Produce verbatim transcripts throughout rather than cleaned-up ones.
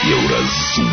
Еўразум.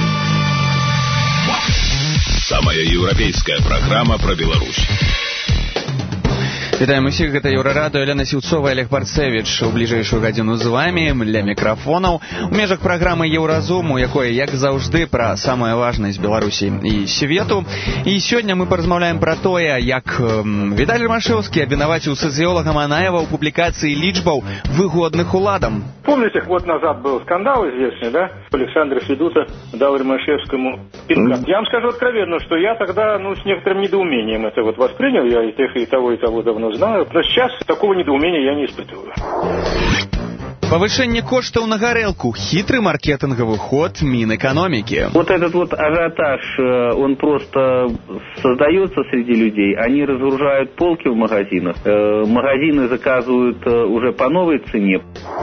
Самая еўрапейская программа про Беларусь. Вітаем усіх, гэта Еўрарадыё, Елена Сіўцова, Олег Барцевіч. У бліжэйшую гадзіну з вами ля мікрафонаў. У межах праграмы Еўразум, у якой, як заўжды, пра самае важнае з Беларусі і свету. І сёння мы паразмаўляем пра тое, як Віталій Ромашэўскі абвінаваціў сацыёлага Манаева ў публікацыі лічбаў выгодных уладам. Помните, год назад был скандал известный, да? Александр Федута дал Ромашевскому пинка. Я вам скажу откровенно, что я тогда, ну, с некоторым недоумением это вот воспринял. Я и тех, и того, и того давно знаю. Но сейчас такого недоумения я не испытываю. Повышение коштов на горелку. Хитрый маркетинговый ход Минэкономики. Вот этот вот ажиотаж, он просто создается среди людей. Они разгружают полки в магазинах. Магазины заказывают уже по новой цене.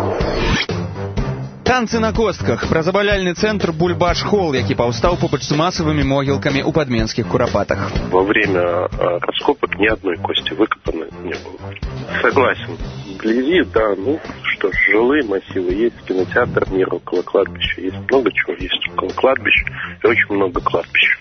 Танцы на костках. Про забавляльный центр Бульбаш-Холл, який паўстаў побач з массовыми могилками у подменских куропатах. Во время раскопок ни одной кости выкопаны не было. Согласен. Вблизи, да, ну что ж, жилые массивы, есть кинотеатр «Мир» около кладбища, есть много чего, есть около кладбища и очень много кладбищ.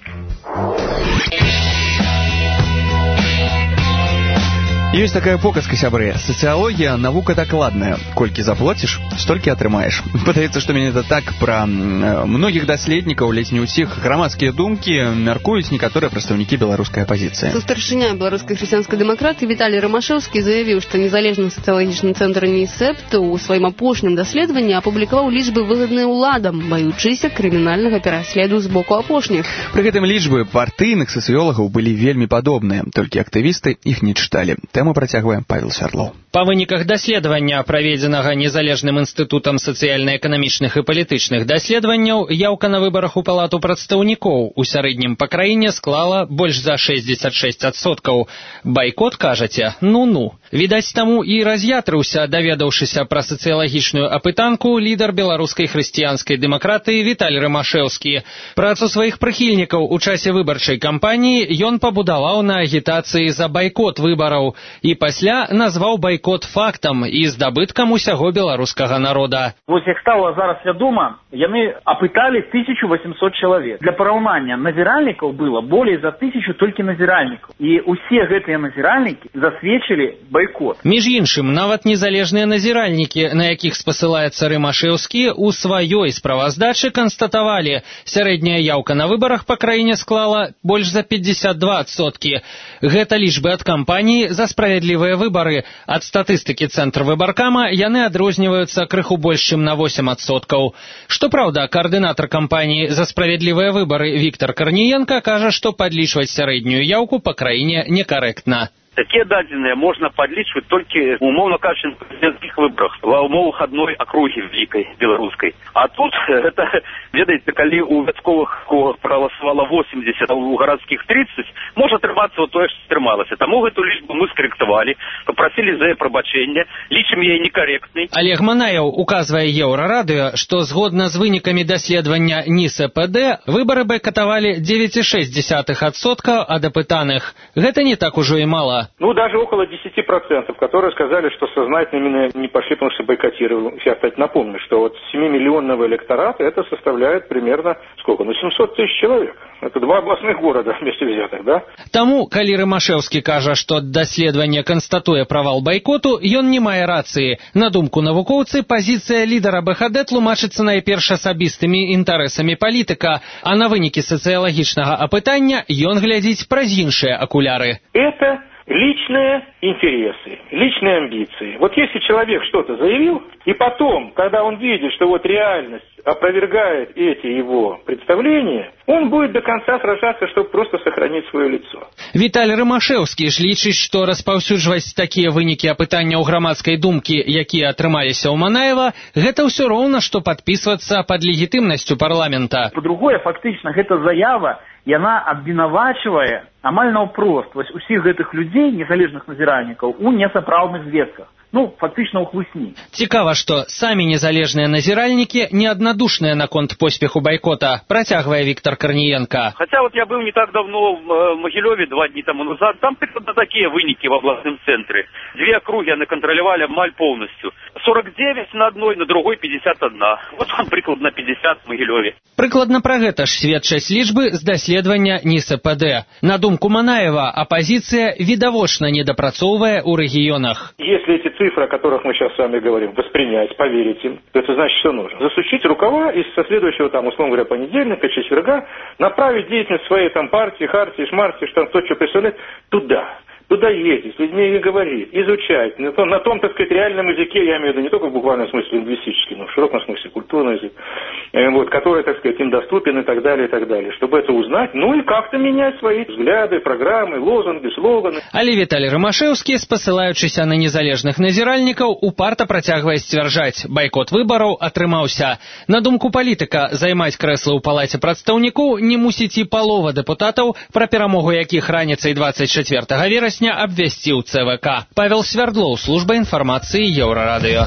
Есть такая показка, сябры. Социология — наука докладная. Кольки заплатишь, стольки атрымаешь. Падаецца, што менавіта так пра многіх даследнікаў, ледзь не ўсіх, грамадскія думкі мяркуюць некаторыя прадстаўнікі беларускай апазіцыі. Старшыня беларускай хрысціянскай дэмакратыі Віталій Ромашэўскі заявіў, што незалежны сацыялагічны цэнтр НИСЭПТ у сваім апошнім даследаванні апублікаваў лічбы выгадныя ўладам, баючыся крымінальнага пераследу з боку апошніх. Пры гэтым лічбы партыйных сацыёлагаў былі вельмі падобныя, толькі актывісты іх не чыталі. Тэму працягвае Павел Сярлоў. Па выніках даследавання, праведзенага незалежным інстытутам сацыяльна-эканамічных і палітычных даследаванняў, яўка на выбарах у палату прадстаўнікоў у сярэднім па краіне склала больш за шэсцьдзесят шэсць адсоткаў. Байкот, кажаце? Ну-ну. Відаць, таму і раз'ятрыўся, даведаўшыся пра сацыялагічную апытанку, лідар беларускай хрысціянскай дэмакратыі Віталій Ромашэўскі. Працу сваіх прыхільнікаў у часе выбарчай кампаніі ён пабудаваў на агітацыі за байкот выбараў і пасля назваў байкот фактам і здабыткам усяго беларускага народа. Вось як стала зараз вядома, яны апыталі тысячу восемьсот чалавек. Для параўнання, назіральнікаў было болей за тысячу толькі назіральнікаў. І ўсе гэтыя назіральнікі засведчылі байкот. Між іншым, нават незалежныя назіральнікі, на якіх спасылаецца Ромашэўскі, у сваёй справаздачы канстатавалі, сярэдняя яўка на выбарах па краіне склала больш за пятьдесят два адсоткі. Гэта лічбы ад кампаніі за справядлівыя выбары. Ад статыстыкі Цэнтр выбаркама яны адрозніваюцца крыху больш, чым на восемь адсоткаў. Што праўда, каардынатар кампаніі за справядлівыя выбары Віктор Карніенка кажа, што падлічваць сярэднюю яўку па краіне некарэктна. Такие данные можно подлічваць толькі, умовно кажучи, на президентских выборах, ва умовах одной округи великой белорусской. А тут, это, ведаете, калі у вясковых проголосовало восемьдесят, а у городских тридцать, может атрымацца вот тое, што атрымалася. Таму гэту лічбу мы скорректовали, попросили за прабачэнне, лічым яе некорректной. Олег Манаеў указвае Еўрарадыё, што згодна з вынікамі даследавання НИСЭПД выбары байкатавалі девять целых шесть десятых адсотка ад апытаных. Гэта не так ужо і мала. Ну, даже около десяти процентов, которые сказали, что сознательно именно не пошли, потому что бойкотировали. Я, кстати, напомню, что вот семимиллионного электората это составляет примерно, сколько, ну, семьсот тысяч человек. Это два областных города вместе взятых, да? Таму, калі Ромашэўскі кажа, што даследаванне канстатуе правал байкоту, ён не мае рацыі. На думку навукоўцы, пазіцыя лідара БХД тлумачыцца найперш асабістымі інтарэсамі палітыка, а на вынікі сацыялагічнага апытання ён глядзіць праз іншыя акуляры. Это личные интересы, личные амбиции. Вот если человек что-то заявил, и потом, когда он видит, что вот реальность опровергает эти его представления, он будет до конца сражаться, чтобы просто сохранить свое лицо. Віталій Ромашэўскі ж лічыць, што распаўсюджваць такія вынікі апытання ў грамадскай думкі, якія атрымаліся ў Манаева, гэта ўсё роўна, што падпісвацца пад легітымнасцю парламента. По-другое, фактычна, гэта заява, яна абвінавачвае амаль наўпрост вось усіх гэтых людзей, незалежных назіральнікаў, у несапраўдных звестках. ну, фактично у хлусні. Цікава, што самі незалежныя назіральнікі неаднадушныя наконт поспеху байкота, працягвае Віктор Корніенко. Хотя вот я был не так давно в Могилеве, два дня тому назад, там примерно такие выники в областном центре. Две округи они контролировали маль полностью. сорок девять на одной, на другой пятьдесят один. Вот вам прикладно пятьдесят в Могилеве. Прыкладна пра гэта ж сведчаць лічбы з даследавання НИСПД. На думку Манаева, оппозиция видовочно недопрацоўвае у регионах. Если эти цифры, о которых мы сейчас с вами говорим, воспринять, поверить им, то это значит, что нужно? Засучить рукава и со следующего, там, условно говоря, понедельника, четверга направить деятельность своей там партии, хартии, шмартии, что то, что представляет, туда. Туда ездить, с людьми говорить, изучать. На том, на том, так сказать, реальном языке, я имею в виду не только в буквальном смысле лингвистический, но в широком смысле культурный язык, вот, который, так сказать, им доступен и так далее, и так далее. Чтобы это узнать, ну и как-то менять свои взгляды, программы, лозунги, слоганы. Але Віталій Ромашэўскі, спасылаючыся на незалежных назіральнікаў, упарта працягвае сцвярджаць, байкот выбараў атрымаўся. На думку палітыка, займаць крэсла ў палаце прадстаўнікоў не мусіць і палова дэпутатаў, пра перамогу якіх раніцай двадцать чатвёртага верасня обвестил ЦВК. Павел Свердлов, служба информации Еврорадио.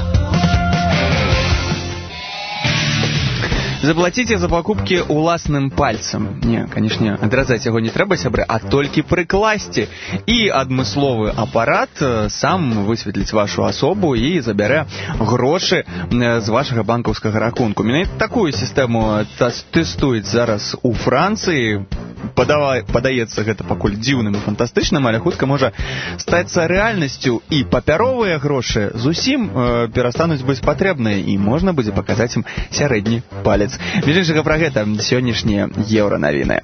Заплатите за покупки уласным пальцем. Не, конечно, адразаць яго не трэба, сябры, а толькі прыкласці. І адмысловы апарат сам высветліць вашу асобу і забярэ грошы з вашага банкаўскага рахунку. Менавіта такую сістэму тэстуюць зараз у Францыі. Падава, падаецца гэта пакуль дзіўным і фантастычным, але хутка можа стацца рэальнасцю, і папяровыя грошы зусім э, перастануць быць патрэбныя, і можна будзе паказаць ім сярэдні палец. Бліжэйшага пра гэта сённяшнія еўранавіны.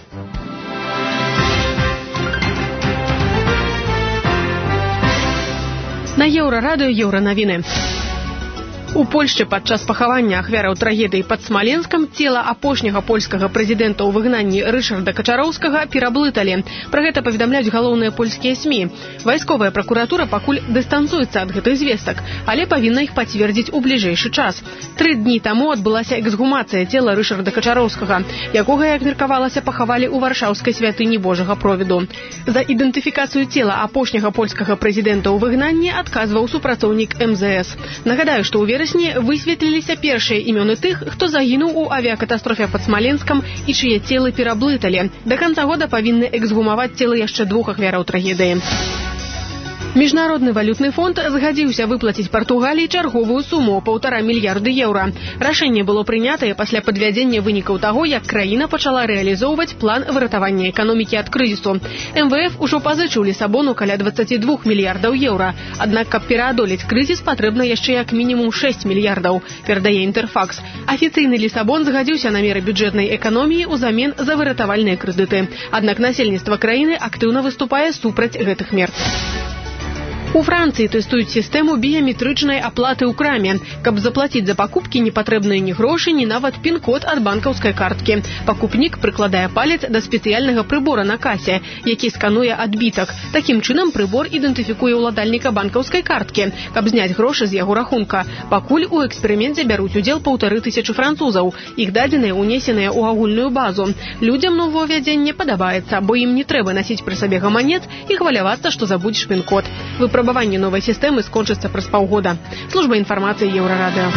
На Еўрарадыё еўранавіны. У Польшчы падчас пахавання ахвяраў трагедыі пад Смаленскам цела апошняга польскага прэзідэнта ў выгнанні Рышарда Качароўскага пераблыталі. Пра гэта паведамляюць галоўныя польскія СМІ. Вайсковая пракуратура пакуль дыстанцуецца ад гэтых звестак, але павінна іх пацвердзіць у бліжэйшы час. Тры дні таму адбылася эксгумацыя цела Рышарда Качароўскага, якога, як меркавалася, пахавалі ў варшаўскай святыні Божага провіду. За ідэнтыфікацыю цела апошняга польскага прэзідэнта ў выгнанні адказваў супрацоўнік эм зэ эс. Нагадаю, што ў верасні высветліліся першыя імёны тых, хто загінуў у авіякатастрофе пад Смаленскам і чые целы пераблыталі. Да канца года павінны эксгумаваць целы яшчэ двух ахвяраў трагедыі. Міжнародны валютны фонд згадзіўся выплаціць Партугаліі чарговую суму паўтара мільярды еўра. Рашэнне было прынятае пасля падвядзення вынікаў таго, як краіна пачала рэалізоўваць план выратавання эканомікі ад крызісу. эм вэ эф ужо пазычыў Лісабону каля дваццаць два мільярдаў еўра. Аднак, каб пераадолець крызіс, патрэбна яшчэ як мінімум шэсць мільярдаў, перадае Інтэрфакс. Афіцыйны Лісабон згадзіўся на меры бюджэтнай эканоміі ўзамен за выратавальныя крэдыты. Аднак насельніцтва краіны актыўна выступае супраць гэтых мер. У Францыі тэстуюць сістэму біяметрычнай аплаты ў краме. Каб заплаціць за пакупкі, не патрэбныя ні грошы, ні нават пін-код ад банкаўскай карткі. Пакупнік прыкладае палец да спецыяльнага прыбора на касе, які скануе адбітак. Такім чынам прыбор ідэнтыфікуе ўладальніка банкаўскай карткі, каб зняць грошы з яго рахунка. Пакуль у эксперыменце бяруць удзел паўтары тысячы французаў. Іх дадзеныя ўнесеныя ў агульную базу. Людзям новаўвядзенне падабаецца, бо ім не трэба насіць пры сабе гаманец і хвалявацца, што забудзеш пін-код. Выпрабаванне новай сістэмы скончыцца праз паўгода. Служба інфармацыі Еўрарадыё.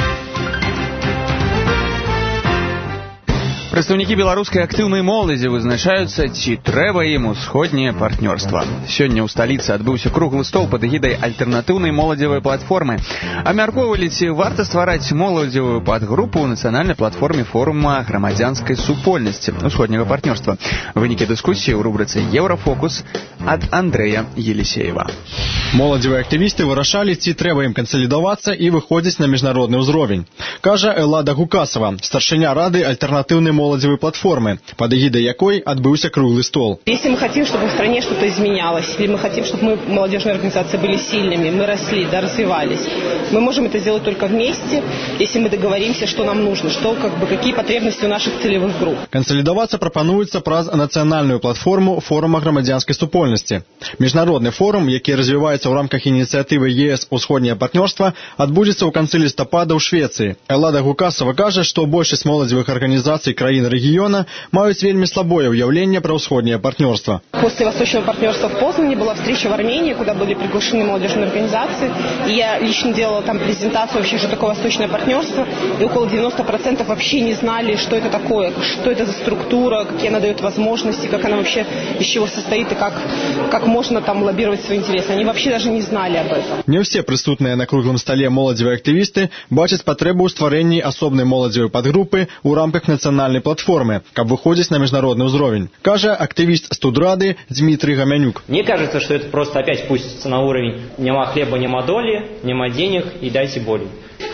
Прадстаўнікі беларускай актыўнай моладзі вызначаюцца, ці трэба ім усходняе партнёрства. Сёння ў сталіцы адбыўся круглы стол пад эгідай альтэрнатыўнай моладзевай платформы. Абмяркоўвалі, ці варта ствараць моладзевую падгрупу ў нацыянальнай платформе форума грамадзянскай супольнасці усходняга партнёрства. Вынікі дыскусіі ў рубрыцы «Еўрафокус» ад Андрэя Елисеева. Моладзевыя актывісты вырашалі, ці трэба ім кансалідавацца і выходзіць на міжнародны ўзровень. Кажа Эллада Гукасова, старшыня рады альтэрнатыўнай молодевой платформы, под эгидой якой отбылся круглый стол. Если мы хотим, чтобы в стране что-то изменялось, если мы хотим, чтобы мы, молодежные организации, были сильными, мы росли, да, развивались, мы можем это сделать только вместе, если мы договоримся, что нам нужно, что, как бы, какие потребности у наших целевых групп. Консолидоваться пропонуется праз национальную платформу форума громадянской супольности. Международный форум, який развивается в рамках инициативы ЕС «Усходнее партнерство», отбудется у конца листопада в Швеции. Эллада Гукасова кажет, что большинство молодевых организаций краин краін рэгіёна маюць вельмі слабое ўяўленне пра ўсходняе партнёрства. После Восточного партнерства в Познане была встреча в Армении, куда были приглашены молодежные организации. И я лично делала там презентацию вообще, что такое Восточное партнерство. И около девяноста процентов вообще не знали, что это такое, что это за структура, какие она дает возможности, как она вообще, из чего состоит и как, как можно там лоббировать свои интересы. Они вообще даже не знали об этом. Не все прысутныя на круглым столе моладзевыя актывісты бачаць патрэбу ў стварэнні асобнай моладзевай падгрупы ў рамках нацыянальнай платформы, каб выходзіць на міжнародны ўзровень. Кажа актывіст студрады Дмитрий Гамянюк. Мне кажется, что это просто опять пустится на уровень «нема хлеба, нема доли, нема денег и дайте боли».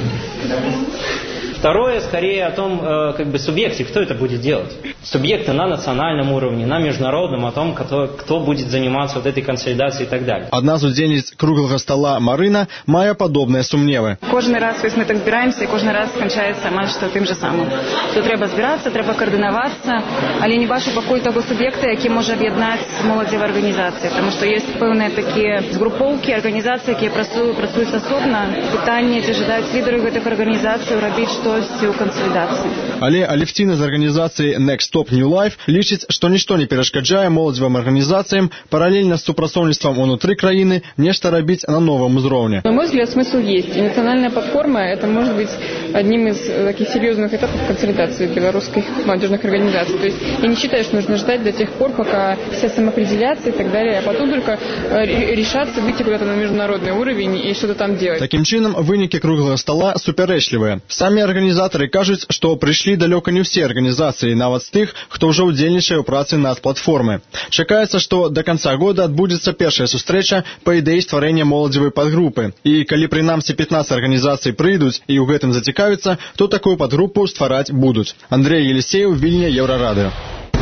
Второе, скорее, о том, э, как бы, субъекте, кто это будет делать. Субъекты на национальном уровне, на международном, о том, кто, кто будет заниматься вот этой консолидацией и так далее. Одна з удзельніц круглого стола Марина мае падобныя сумневы. Кожны раз, вось мы так збіраемся, і кожны раз сканчаецца амаль што тым же самым. То трэба збірацца, трэба каардынавацца, але не бачу пакуль таго суб'екта, які можа аб'яднаць моладзевыя арганізацыі, таму што ёсць пэўныя такія згрупоўкі, арганізацыі, якія працуюць, працуюць асобна. Пытанне, ці жадаюць лідары гэтых арганізацый рабіць што у кансалідацыі. Але Алевціна з арганізацыі Next Stop New Life лічыць, што нішто не перашкаджае моладзевым арганізацыям параллельна з супрацоўніцтвам унутры краіны нешта рабіць на новом уровне. На мой взгляд, смысл есть. И национальная платформа – это может быть одним из таких серьезных этапов консолидации белорусских молодежных организаций. То есть я не считаю, что нужно ждать до тех пор, пока все самоопределятся и так далее, а потом только решаться выйти куда-то на международный уровень и что-то там делать. Таким чином, вынікі круглого стола супярэчлівыя. Самі арганізатары кажуць, што прыйшлі далёка не ўсе арганізацыі, нават з тых, хто ўжо ўдзельнічае ў працы над платформы. Чакаецца, што да канца года адбудзецца першая сустрэча па ідэі стварэння моладзевай падгрупы. І калі прынамсі пятнаццаць арганізацый прыйдуць і ў гэтым зацікавіцца, то такую падгрупу ствараць будуць. Андрей Елисеев, Вільня, Еўрарадыё.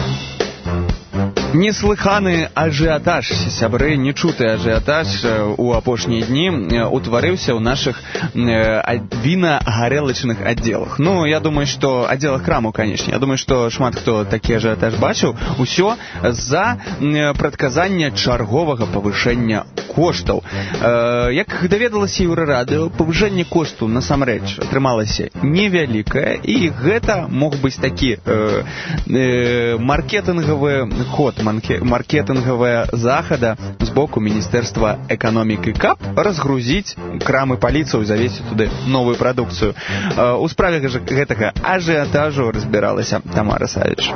Неслыханы ажыятаж, сябры, нечуты ажыятаж у апошнія дні утварыўся ў нашых віна-гарэлачных аддзелах. Ну, я думаю, што аддзелах крамаў, канечне. Я думаю, што шмат хто такі ажыятаж бачыў. Усё з-за прадказання чарговага павышэння коштаў. Як даведалася Еўрарадыё, павышэнне кошту насамрэч атрымалася невялікае, і гэта мог быць такі маркетынгавы ход, маркетинговая захада з боку Міністэрства эканомікі, каб разгрузіць крамы паліцаў і завесці туды новую прадукцыю. У справе гэтага ажыятажу разбіралася Тамара Савіч.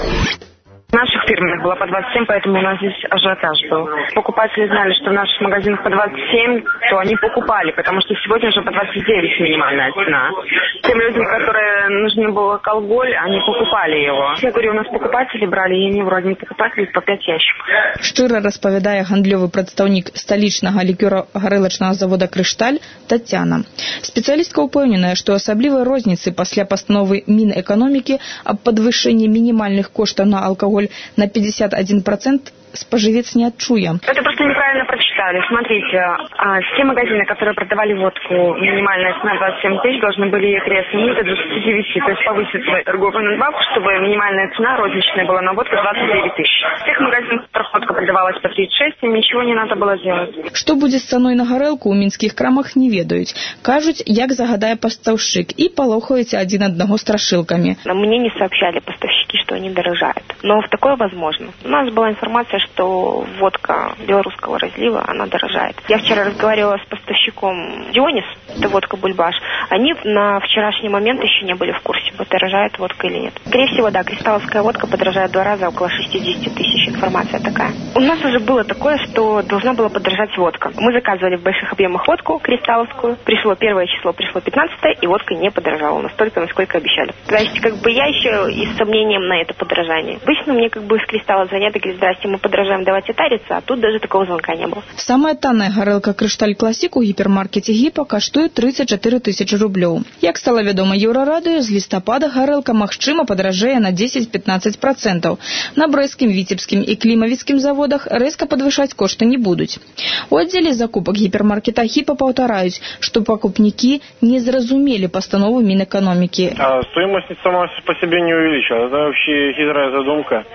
В наших фирмах было по двадцать семь, поэтому у нас здесь ажиотаж был. Покупатели знали, что в наших магазинах по двадцать семь, то они покупали, потому что сегодня уже по двадцать девять минимальная цена. Тем людям, которые нужен был алкоголь, они покупали его. Я говорю, у нас покупатели брали, и они вроде не покупатели, по пять ящиков. Шчыра распавядае гандлёвы прадстаўнік сталічнага лікёра-гарэлачнага завода «Крышталь» Тацяна. Спецыялістка ўпэўненая, што асаблівай розніцы пасля пастановы Мінэканомікі аб падвышэнні мінімальных коштаў на алкоголь на пятьдесят один процент споживец не отчуя. Это просто неправильно прочитали. Смотрите, те магазины, которые продавали водку, минимальная цена двадцать семь тысяч, должны были ее переоценить до двадцати девяти, то есть повысить свою торговую надбавку, чтобы минимальная цена розничная была на водку двадцать девять тысяч. В тех магазинах, в которых водка продавалась по тридцать шесть, им ничего не надо было делать. Што будзе з цаной на гарэлку, у мінскіх крамах не ведаюць. Кажуць, як загадае пастаўшчык, і палохаюць адзін аднаго страшылкамі. Мне не сообщали поставщики, что они дорожают. Но в такое возможно. У нас была информация, что водка белорусского разлива, она дорожает. Я вчера разговаривала с поставщиком Дионис, это водка Бульбаш. Они на вчерашний момент еще не были в курсе, подорожает водка или нет. Скорее всего, да, кристалловская водка подорожает в два раза, около шестьдесят тысяч, информация такая. У нас уже было такое, что должна была подорожать водка. Мы заказывали в больших объемах водку кристалловскую, пришло первое число, пришло пятнадцатое, и водка не подорожала настолько, насколько обещали. То есть, как бы я еще и с сомнением на это подорожание. Обычно мне как бы с кристалла звонят и говорят, здрасте, мы подорожаем, давайте тариться, а тут даже такого звонка не было. Самая танная гарэлка «Крышталь Класік» у гіпермаркеце «Гіпа» каштуе тридцать четыре тысячи рублёў. Як стала вядома Еўрарадыё, з лістапада гарэлка магчыма падаражэе на десять-пятнадцать процентов. На брэсцкім, віцебскім і клімавіцкім заводах рэзка падвышаць кошты не будуць. У аддзеле закупак гіпермаркета «Гіпа» паўтараюць, што пакупнікі не зразумелі пастанову Мінэканомікі. А стоимость сама по себе не увеличилась. Это вообще хитрая задумка.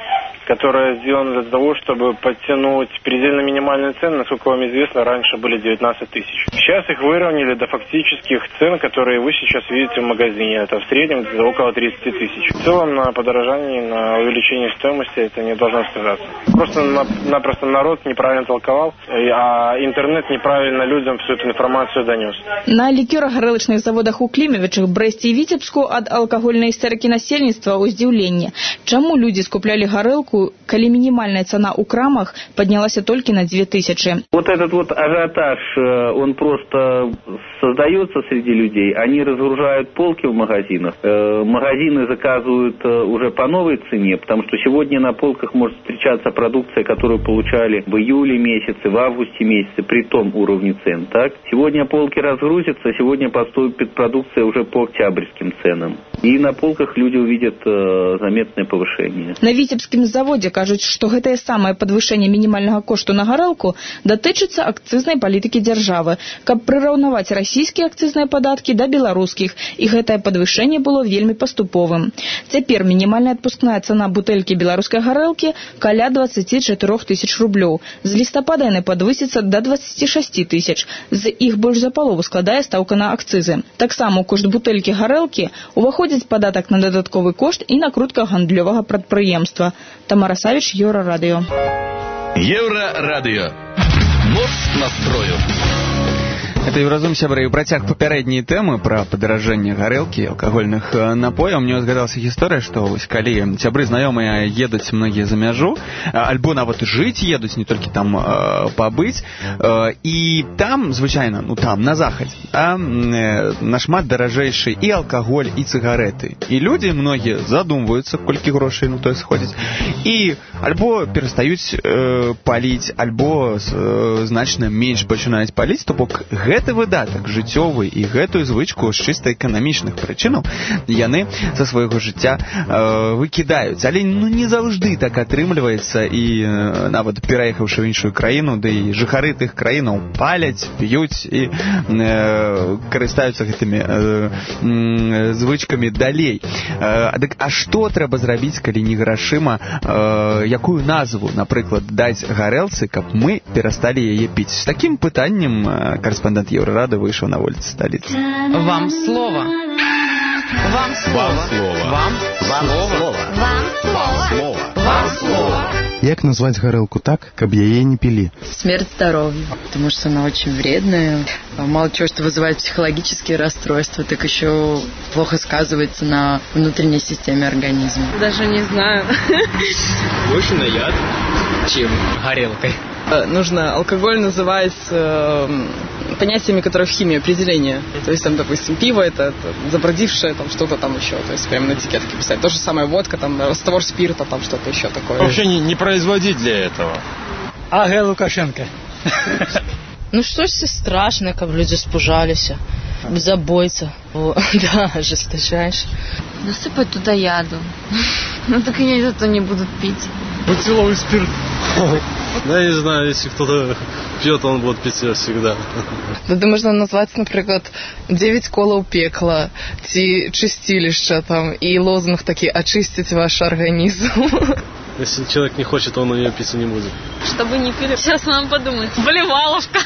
которая сделана для того, чтобы подтянуть предельно минимальные цены. Насколько вам известно, раньше были девятнадцать тысяч. Сейчас их выровняли до фактических цен, которые вы сейчас видите в магазине. Это в среднем около тридцать тысяч. В целом на подорожании, на увеличении стоимости это не должно сказаться. Просто-напросто народ неправильно толковал, а интернет неправильно людям всю эту информацию донес. На лікёра-гарэлачных заводах у Клімавічах, Брэсце і Віцебску ад алкагольнай істэрыкі насельніцтва ўздзіўленне. Чаму людзі скуплялі гарэлку, калі мінімальная цана ў крамах паднялася толькі на две тысячи? Вот этот вот ажиотаж, он просто создается среди людей. Они разгружают полки в магазинах. Магазины заказывают уже по новой цене, потому что сегодня на полках может встречаться продукция, которую получали в июле месяце, в августе месяце, при том уровне цен. Так? Сегодня полки разгрузятся, сегодня поступит продукция уже по октябрьским ценам. И на полках люди увидят э, заметное повышение. На Віцебскім заводзе кажуць, што гэтае самае падвышэнне мінімальнага кошту на гарэлку датычыцца акцызнай палітыкі дзяржавы, каб прыраўнаваць расійскія акцызныя падаткі да беларускіх, і гэтае падвышэнне было вельмі паступовым. Цяпер мінімальная адпускная цана бутэлькі беларускай гарэлкі каля двадцать четыре тысяч рублёў. З лістапада яны падвысяцца да двадцать шесть тысяч. З іх больш за палову складае стаўка на акцызы. Таксама ў кошт бутэлькі гарэлкі уваходзіць падатак на дадатковы кошт і накрутка гандлёвага прадпрыемства. Тамара Савіч, Еўрарадыё. Еўрарадыё. Моц настрою. Это Еўразум, сябры, і працяг папярэдняй тэмы пра падаражэнне гарэлкі, алкагольных напояў. Мне згадалася гісторыя, што вось калі сябры знаёмыя едуць многія за мяжу, альбо нават жыць едуць, не толькі там э, пабыць, э, і там, звычайна, ну там, на захадзе, а э, нашмат даражэйшы і алкаголь, і цыгарэты. І людзі многія задумваюцца, колькі грошай на тое сходзіць, і альбо перастаюць э, паліць, альбо э, значна менш пачынаюць паліць, то бок гэты выдатак жыццёвы і гэтую звычку з чыста эканамічных прычынаў яны са свайго жыцця э, выкідаюць. Але ну не заўжды так атрымліваецца, і э, нават пераехаўшы ў іншую краіну, ды і жыхары тых краінаў паляць, п'юць і э, карыстаюцца гэтымі э, э, звычкамі далей. Э, дык, а што трэба зрабіць, калі не грашыма, э, якую назву, напрыклад, даць гарэлцы, каб мы перасталі яе піць? З такім пытаннем э, корэспондэнт Еврорады вышел на улице столицы. Вам слово. Вам слово. Вам слово. Вам слово. Вам слово. Вам слово. Як назвать горелку так, каб яе не пили? Смерть здоровья, потому что она очень вредная. Мало чего, что вызывает психологические расстройства, так еще плохо сказывается на внутренней системе организма. Даже не знаю. Больше на яд, чем горелкой. Нужно алкоголь называть э, понятиями, которые в химии определения. То есть, там, допустим, пиво это, это забродившее, там что-то там еще. То есть, прямо на этикетке писать. То же самое водка, там, раствор спирта, там что-то еще такое. Вообще не, не производить для этого. Ага, Лукашенко. Ну что ж все страшно, как люди спужались. Забойся. Да, ожесточайше. Насыпать туда яду. Ну так и это не будут пить. Бутиловый спирт. Да, я не знаю, если кто-то пьет, он будет пить всегда. Тогда можно назвать, например, девять колов пекла, ти чистилища там, и лозунг такие «очистить ваш организм». Если человек не хочет, он ее пить не будет. Чтобы не пили. Сейчас надо подумать. Болеваловка.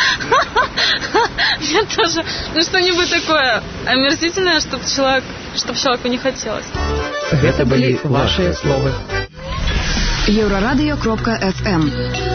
Мне тоже. Ну что-нибудь такое омерзительное, чтобы человек, чтобы человеку не хотелось. Это были ваши слова. Еўрарадыё кропка эф эм.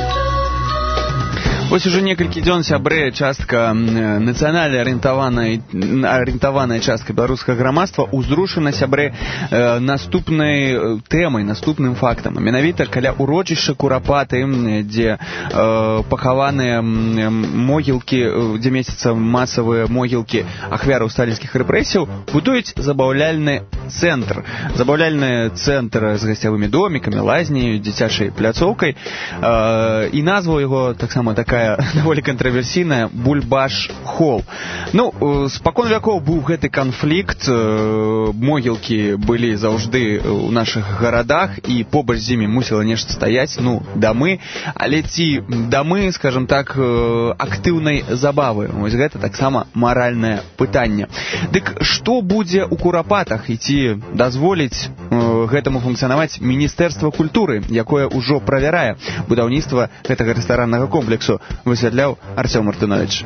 Вось уже некалькі дзён, сябры, частка нацыянальна арыентаваная арыентаваная частка беларускага грамадства узрушана, сябры, наступнай тэмай, наступным фактам. Менавіта каля урочышча Курапаты, дзе пахаваныя могілкі, дзе месяца масавыя могілкі ахвяраў сталінскіх рэпрэсіяў, будуюць забаўляльны цэнтр. Забаўляльны цэнтр з гасцявымі домікамі, лазняй, дзіцячай пляцоўкай. І назва яго таксама такая даволі кантраверсійная — Бульбаш-хол. Ну, спакон вякоў быў гэты канфлікт, могілкі былі заўжды ў нашых гарадах, і побач з імі мусіла нешта стаяць, ну, дамы, але ці дамы, скажам так, актыўнай забавы. Вось гэта таксама маральнае пытанне. Дык што будзе ў Курапатах, і ці дазволіць гэтаму функцыянаваць Міністэрства культуры, якое ўжо правярае будаўніцтва гэтага рэстараннага комплексу, высвятляў Артём Мартынович.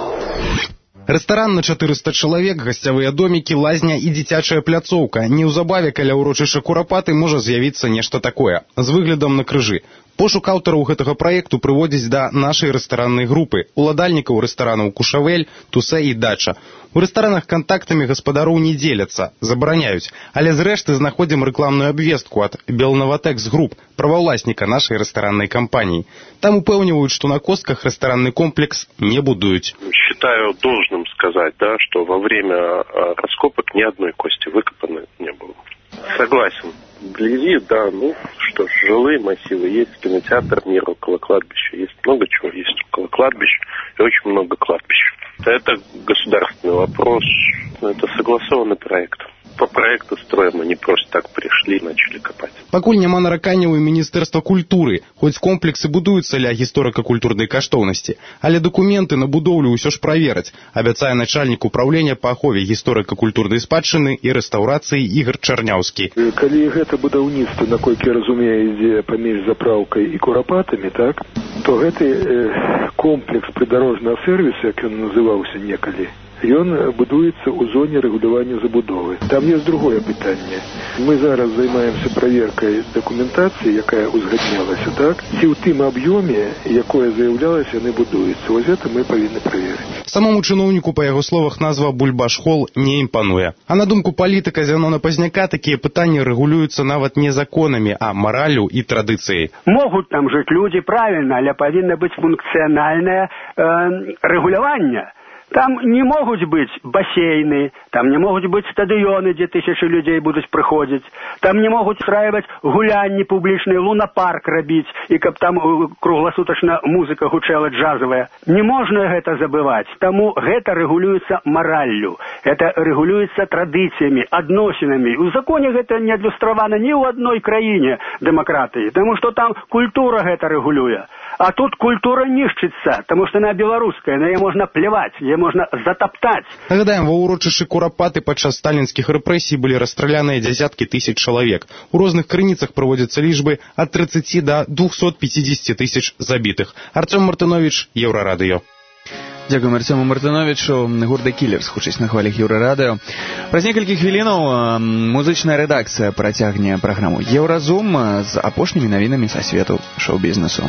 Рэстаран на чатырыста чалавек, гасцявыя домікі, лазня і дзіцячая пляцоўка. Неўзабаве каля ўрочышча Курапаты можа з'явіцца нешта такое, з выглядам на крыжы. Пошук аўтараў гэтага праекту прыводзіць да нашай рэстараннай групы, уладальнікаў рэстаранаў «Кушавель», «Тусе» і «Дача». У рэстаранах кантактамі гаспадароў не дзеляцца, забараняюць, але зрэшты знаходзім рэкламную абвестку ад «Белноватэкс Груп», праваўласніка нашай рэстараннай кампаніі. Там упэўніваюць, што на костках рэстаранны комплекс не будуюць. Считаю должным сказать, да, что во время раскопок ни одной кости выкопаны не было. Согласен. Вблизи, да, ну что ж, жилые массивы, есть кинотеатр «Мир» около кладбища, есть много чего, есть около кладбища и очень много кладбищ. Это государственный вопрос, это согласованный проект. По проекту строим, они просто так пришли и начали копать. Пакуль няма нараканняў і Міністэрства культуры, хоць комплексы будуюцца ля гісторыка-культурнай каштоўнасці, але дакументы на будоўлю ўсё ж правераць, абяцае начальнік управлення па ахове гісторыка-культурнай спадчыны і рэстаўрацыі Ігор Чарняўскі. Калі гэта будаўніцтва, наколькі разумею, ідзе паміж заправкай і Курапатамі, так, то гэты э, комплекс прыдарожнага сэрвіса, як ён называўся некалі, ён будуецца ў зоне рэгулявання забудовы. Там ёсць другое пытанне. Мы зараз займаемся праверкай дакументацыі, якая узгаднялася, так? Ці ў тым аб'ёме, якое заяўлялася, яны будуюцца. Вось гэта мы павінны праверыць. Самому чыноўніку, па яго словах, назва «Бульбаш-хол» не імпануе. А на думку палітыка Зянона Пазняка, такія пытанні рэгулююцца нават не законамі, а мараллю і традыцыяй. Могуць там жыць людзі, правільна, але павінна быць функцыянальнае э, рэгуляванне. Там не могуць быць бассейны, там не могуць быць стадыёны, дзе тысячы людзей будуць прыходзіць, там не могуць устрайваць гулянні публічныя, лунапарк рабіць, і каб там кругласутачна музыка гучэла джазавая. Не можна гэта забываць, таму гэта рэгулюецца мараллю, гэта рэгулюецца традыцыямі, адносінамі. У законе гэта не адлюстравана ні ў адной краіне дэмакратыі, таму што там культура гэта рэгулюе. А тут культура нішчыцца, таму што яна беларуская, на яе можна пляваць, яе можна затаптаць. Нагадаем, ва ўрочышчы Курапаты падчас сталінскіх рэпрэсій былі расстраляныя дзясяткі тысяч чалавек. У розных крыніцах прыводзяцца лічбы ад трыццаці да двухсот пяцідзесяці тысяч забітых. Артём Мартынович, Еўрарадыё. Дзякуем Артёму Мартыновичу. Гурт The Killers гучыць на хвалях Еўрарадыё. Праз некалькі хвілінаў музычная рэдакцыя працягне праграму «Еўразум» з апошнімі навінамі са свету шоу-бізнесу.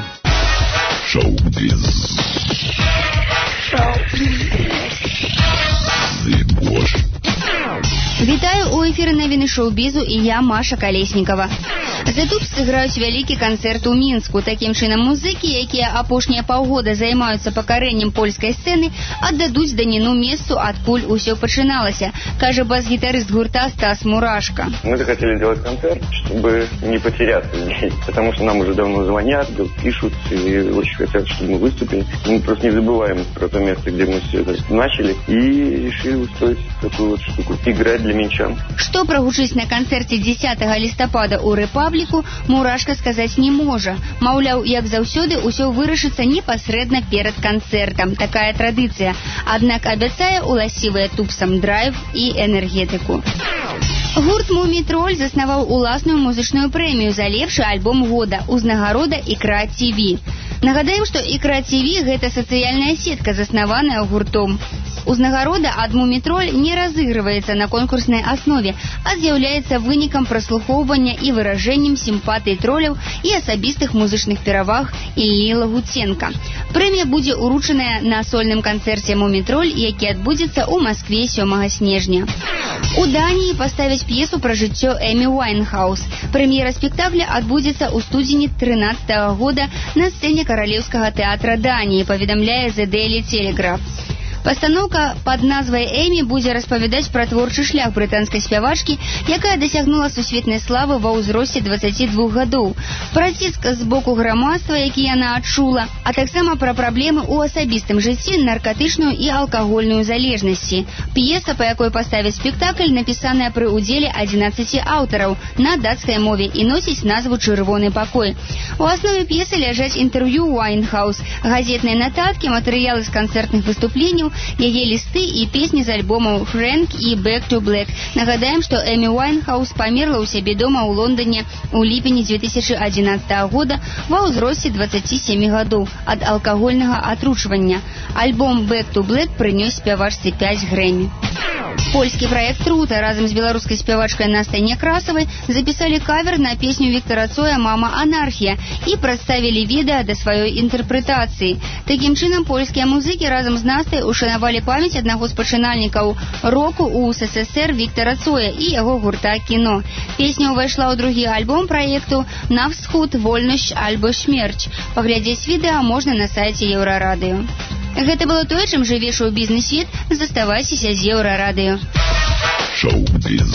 Шоу-біз. Вітаю, у эфіры навіны шоу-бізу і я, Маша Калеснікова. The Tubes сыграюць вялікі канцэрт у Мінску. Такім чынам музыкі, якія апошнія паўгода займаюцца пакарэннем польскай сцэны, аддадуць даніну месцу, адкуль усё пачыналася, кажа бас-гітарыст гурта Стас Мурашко. Мы захотели сделать концерт, чтобы не потеряться здесь, потому что нам уже давно звонят, пишут и очень хотят, чтобы мы выступили. Мы просто не забываем про то место, где мы все это начали, и решили устроить такую вот штуку, играть для мінчан. Што прагучыць на канцэрце дзесятага лістапада ў Рэпабліку, Мурашка сказаць не можа. Маўляў, як заўсёды, усё вырашыцца непасрэдна перад канцэртам. Такая традыцыя. Аднак абяцае уласцівыя тубсам драйв і энергетыку. Гурт «Мумі-троль» заснаваў уласную музычную прэмію за лепшы альбом года «Узнагарода Ікра Ці Ви». Нагадаем, што Ікра Ці Ви – гэта сацыяльная сетка, заснаваная гуртом. Узнагарода ад «Мумі-троль» не разыгрываецца на конкурснай аснове, а з'яўляецца вынікам праслухоўвання і выражэннем сімпатый троляў і асабістых музычных пераваг Іллі Лагуценка. Прэмія будзе уручаная на сольным канцэрце «Мумі-троль», які адбудзецца ў Маскве сёмага снежня. У Даніі паставяць п'есу пра жыццё Эмі Уайнхаус. Прэм'ера спектакля адбудзецца ў студзені трынаццатага года на сцэне Каралеўскага тэатра Даніі, паведамляе The Daily Telegraph. Пастаноўка пад назвай «Эмі» будзе распавядаць пра творчы шлях брытанскай спявачкі, якая дасягнула сусветнай славы ва ўзросце дваццаці двух гадоў, пра ціск з боку грамадства, які яна адчула, а таксама пра праблемы ў асабістым жыцці, наркатычную і алкагольную залежнасці. П'еса, па якой паставяць спектакль, напісаная пры ўдзеле адзінаццаці аўтараў на дацкай мове і носіць назву «Чырвоны пакой». У аснове п'есы ляжаць інтэрв'ю Уайнхаус, газетныя нататкі, матэрыялы з канцэртных выступленняў альбомаў, яе лісты і песні з альбомаў «Фрэнк» і «Back to Black». Нагадаем, што Эмі Уайнхаус памерла ў сябе дома ў Лондоне ў ліпені две тысячы адзінаццатага года ва ўзросце дваццаці сямі гадоў ад алкагольнага атручвання. Альбом «Back to Black» прынёс спявачцы пяць Грэмі. Польскі праект «Трута» разам з беларускай спявачкай Настай Некрасавай запісалі кавер на песню Віктара Цоя «Мама анархія» і прадставілі відэа да сваёй інтэрпрэтацыі. Такім чынам, польскія музыкі разам з Настай ушанавалі памяць аднаго з пачынальнікаў року ў СССР Віктара Цоя і яго гурта «Кіно». Песня ўвайшла ў другі альбом праекту «На ўсход, вольнасць альбо смерць». Паглядзець відэа можна на сайце Еўрарадыё. Гэта было тое, чым жыве шоу-бізнес-свет. Заставайцеся з Еўрарадыё. Шоу-біз.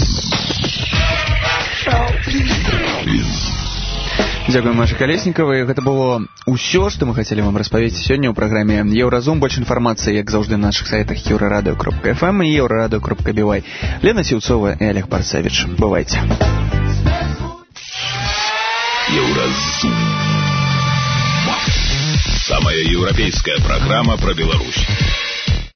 Шоу-біз. Дзякуем, Маша Калеснікавай. Гэта было ўсё, што мы хацелі вам распавесці сёння ў праграме Еўразум. Больш інфармацыі, як заўжды, на нашых сайтах еўрарадыё кропка эф эм і еўрарадыё кропка би вай. Лена Сіўцова і Олег Барцевіч. Бывайце. Еўразум. Самая европейская программа про Беларусь.